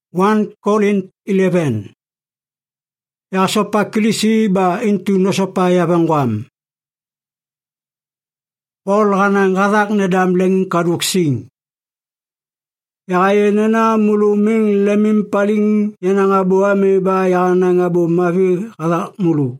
1 Corinth 11. Yasopa kilisi ba intu nosopa yabangwam. Paul kanang katak nedam leng kaduksing. Yakayenena muluming lemim paling yanang abu ame ba yanang abu mavi katak mulu.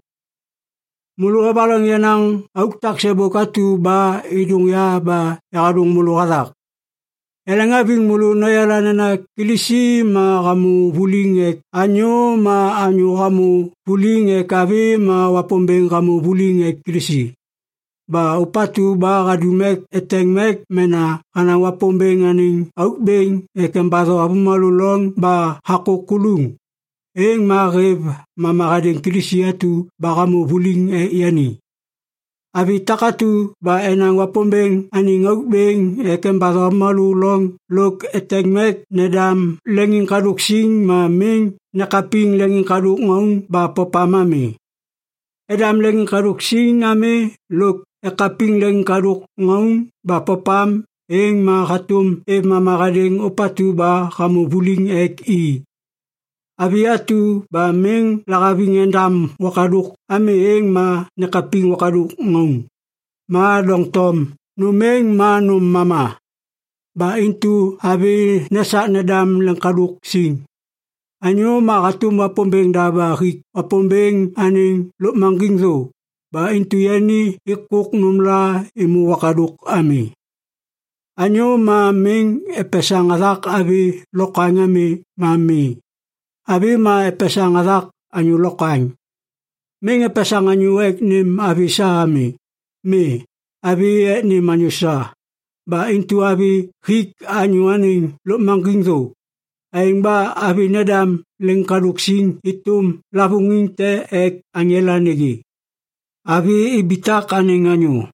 Mulu abalang yanang auktak sebo katu ba idung ya ba yakadung mulu katak. Elangabing mulu nayalanana kilisi ma kamu bulingek anyo ma anyo kamu bulingek kavi ma wapombeng kamu bulingek kilisi. Ba upatu ba kadumek etengmek mena kanang wapombeng aning aukbeng ekembato apumalulong ba hakokulung. Eng marev mamakadeng kilisi atu ba kamu buling yani. Abi takatu ba enang wapombeng aning aukbeng ekembato apumalulong lok etengmek nedam lenging kaduksing ma ming nakaping lenging kaduk ngaung ba popamame. Edam lenging kaduksing ame lok ekaping lenging kaduk ngaung ba popam eng makatum mamakadeng opatu ba kamu buling i. Abi atu ba meng lakabing endam wakaduk ame eng ma nakaping wakaduk ngaung. Ma dong tom numeng ma num mama. Ba intu abi nasak nedam leng kaduk sing. Anyo makatum wapombeng daba hik wapombeng aning luk manggingzo. Ba intu yani ikuk numla imu wakaduk ame. Anyo ma meng epesang atak abi lokang ame mami. Abi ma epesang atak anyo lokang. Meng epesang anyo ek nim abi sa ame. Me, abi ek nim anyo sa. Ba intu abi hik anyo aning luk manggingzo. Aing ba abi nedam leng kaduksing itum labunging te ek anyelanegi. Abi ibitak aning anyo.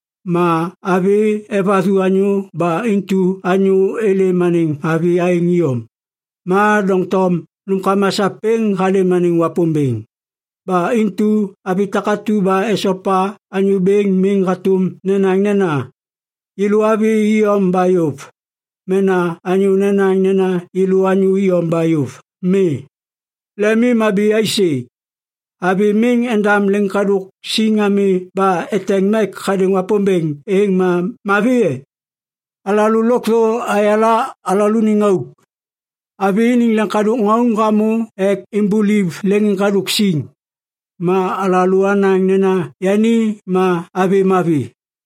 Ma abi ebatu anyo ba intu anyo ele maning abi aing iyom. Ma dong tom nung kamasapeng kali maning wapombeng. Ba intu abi takatu ba esopa anyo beng ming katum nenang nena. Ilu abi iyom bayuf. Mena anyo nenang nena ilu anyo iyom bayuf. Me. Lemi mabi aisi. Abi ming endam leng kaduk singami ba etengmek kading wapombeng eng ma mavie. Alalu lokso ayala alalu ningauk. Abi ning leng kaduk ngaung kamu ek imbuliv leng kaduk sing. Ma alalu anang nena yani ma abi mavi.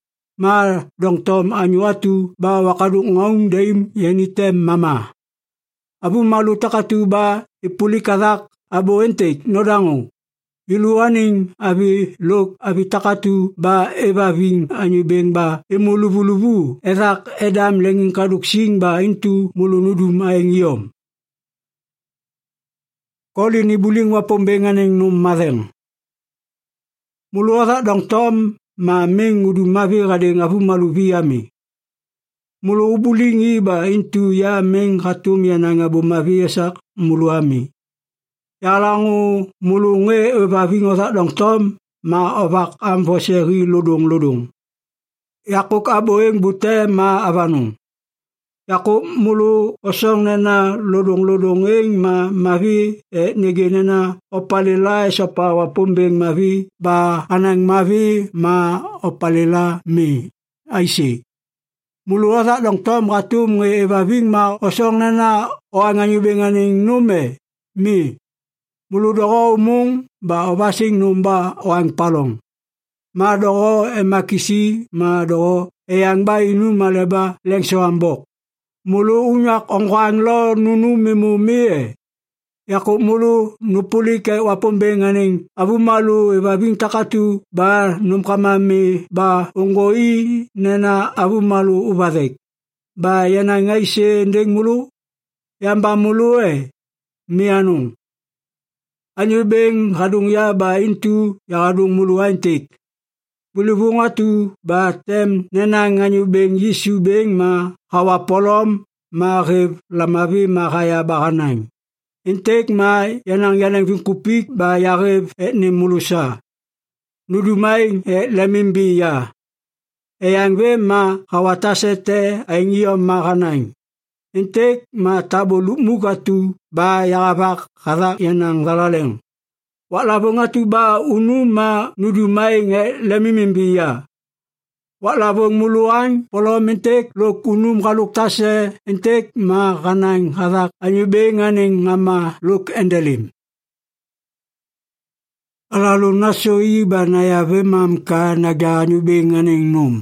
Ma dong tom anyo atu ba wakaduk ngaung daim yani tem mama. Abu malu takatu ba ipuli katak abo entek nodango. Ilu aning abi lok abi takatu ba ebaving anyo beng ba imulubu-lubu etak edam lenging kaduk sing ba intu mulunudum aeng iyom. Kolin ibuling wapombeng aning num madeng. Mulu atak dong tom ma meng udum mavi kadeng abu malubi ame. Mulu ubuling iba intu ya meng katum yanang abu mavi esak mulu ame. Yalangu mulu nge evaving otak dong tom ma ovak amfoseri lodong-lodong. Yakuk aboeng bute ma avanung. Yakuk mulu osong nena lodong-lodong eng ma mavi nege nena opalila esopa wapombeng mavi ba anang mavi ma opalila me. Aise. Mulu otak dong tom katum nge evaving ma osong nena oanganyubeng aning nume. Me. Mulu dogo umung ba obasing numba oang palong. Ma dogo emakisi ma dogo eyang ba inu maleba lengso ambok. Mulu unyak ongkwang lo nunu memu mie. Yakuk mulu nupuli ke wapombeng aning abu malu evaving takatu ba numkamame ba unggoi nena abu malu ubadek. Ba yanang aise ndeng mulu. Yamba mulu mianung. Anyo beng kadung ya ba intu ya kadung mulu antik. Bulubung atu ba tem nenang anyo beng Yesu beng ma hawa polom ma rev lamavi ma kaya bakanang. Intek ma yanang vingkupik ba yarev ni mulusa. Nudumay lemimbi ya. Eyang ve ma hawatasete aing iyom makanang. entek ma tabolu mukatu ba yakavak kathak yanang dalaleng. Waklapong atu ba unu ma nudumai nge lemimimbiya. Waklapong muluan polom entek lok unum kaluk tase entek ma kanang kathak anyube nganing ngama luk endelim. Alalu nasoi ba naya vemam ka naga anyube nganing num.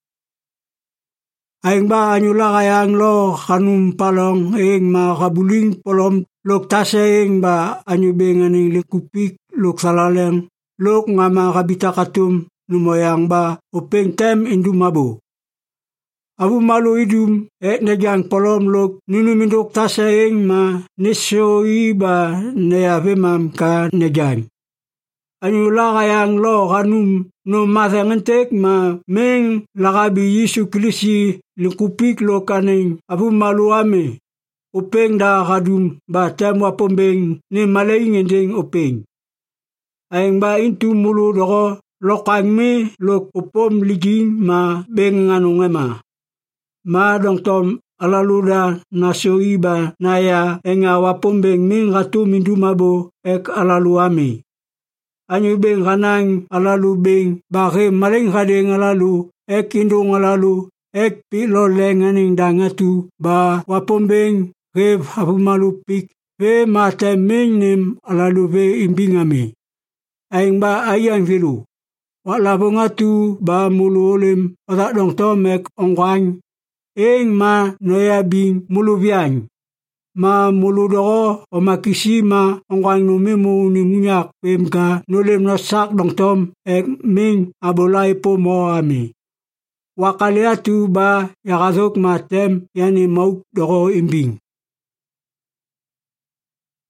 Aing ba anyula kayang lo kanum palong ing ma kabuling polom lok tase ing ba anyube nganing likupik lok salaleng lok ngama kabita katum numoyang ba upeng tem indumabo. Abu malu idum nejang polom lok ninumindok tase ing ma nesoi ba naya vemam ka nejang. Anyula kayang lo kanum no mathang entek ma meng lakabi Yesu Kilisi likupik lo kaning abu malu ame. Upeng da kadum ba tem wapombeng ni malay ngending upeng. Aing ba intu mulu doko lokang me lok upom liging ma beng nganong ema. Ma dong tom alaluda nasoi ba naya enga wapombeng ming katum indumabo ek alalu ame. Anyu beng kanang alalu beng bake maling kadeng alalu ek indung alalu ek pilo lenganing dangatu ba wapombeng kev hapumalu pik ve mate mingnim alalu ve imbingame. Aing ba ayang vilu. Waklapong atu ba mulu olim otak dong tom ek ongkwang ing ma noya bing mulu biang. Ma mulu doko o makisi ma ongkwang numimu ni munyak pemka nulim nasak dong tom ek ming abolay po mo ami. Wakali atu ba yakazok ma tem yani mauk doko imbing.